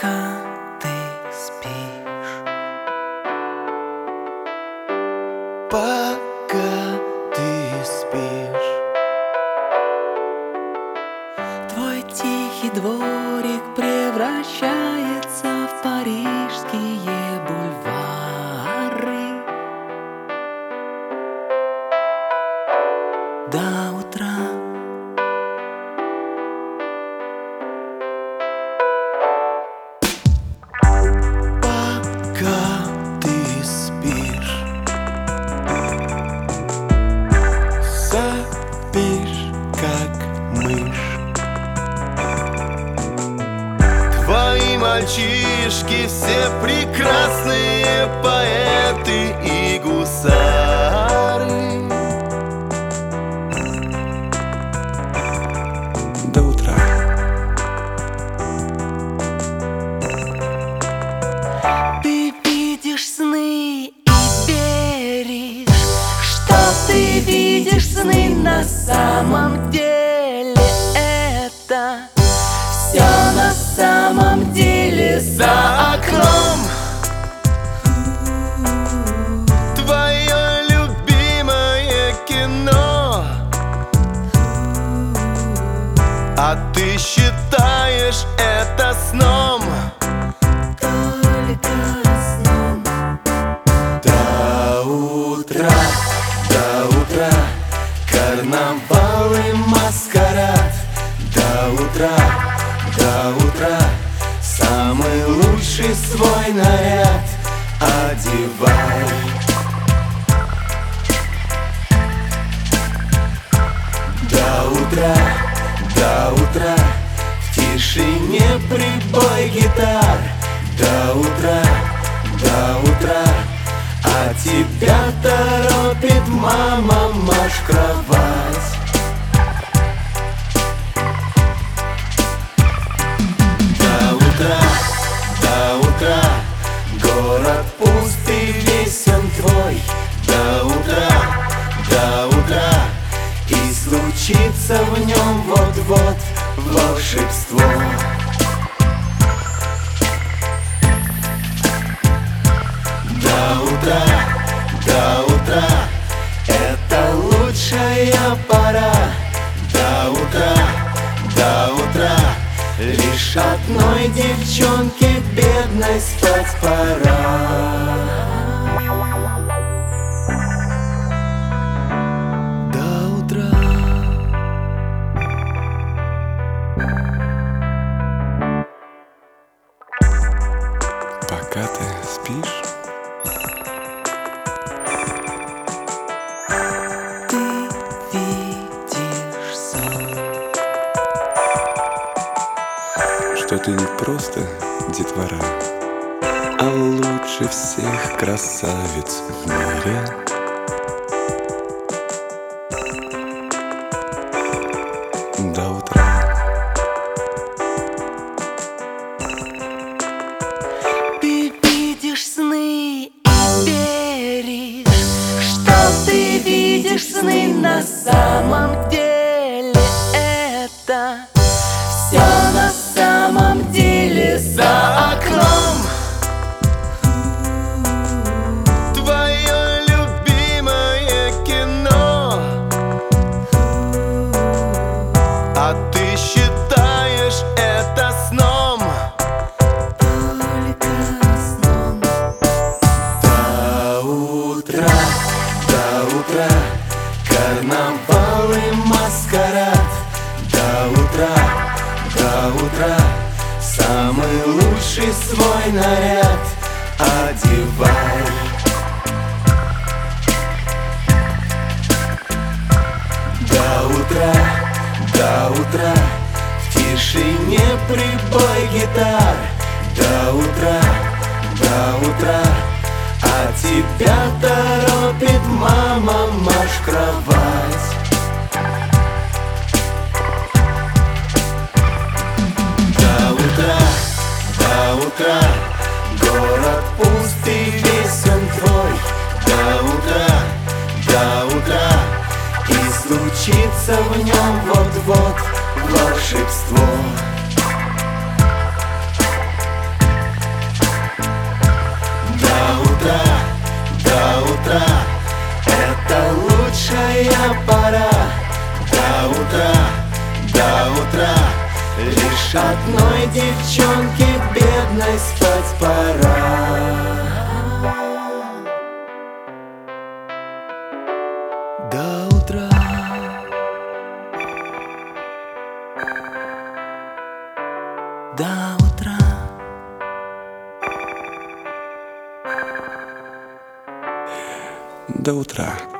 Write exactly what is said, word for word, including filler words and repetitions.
пока ты спишь, пока ты спишь. твой тихий дворик превращается в парижские бульвары. До утра Пока ты спишь, сопишь, как мышь. Твои мальчишки все прекрасные поэты и гусары. До утра. ты видишь сны и веришь, что ты видишь сны на самом деле. Это все на самом деле за окном. Твое любимое кино, а ты считаешь это сном. Только сном. До утра, до утра, карнавал и маскарад. До утра, до утра, самый лучший свой наряд одевай. До утра, до утра, в тишине прибой гитар. До утра, до утра, а тебя торопит мама, марш в кровать. До утра, до утра, город пуст и весь он твой. До утра, до утра, и случится в нем вот-вот волшебство. До утра, до утра, это лучшая пора. До утра, до утра, лишь одной девчонке бедной спать пора. До утра. Пока ты спишь, Ты видишь сон, что ты не просто детвора, а лучше всех красавиц в мире. До утра. ты видишь сны и веришь, что ты видишь сны на самом деле. Это все на самом деле за окном. Твое любимое кино, а ты считаешь это сном. Только сном. До утра, до утра, карнавал и маскарад. До утра, до утра, самый лучший свой наряд одевай. До утра, до утра, в тишине прибой гитар. До утра, до утра, а тебя торопит мама, марш в кровать. До утра, до утра, город пуст и весь он твой. До утра, до утра, и случится в нем вот-вот волшебство. Лишь одной девчонке бедной спать пора. До утра. До утра. До утра.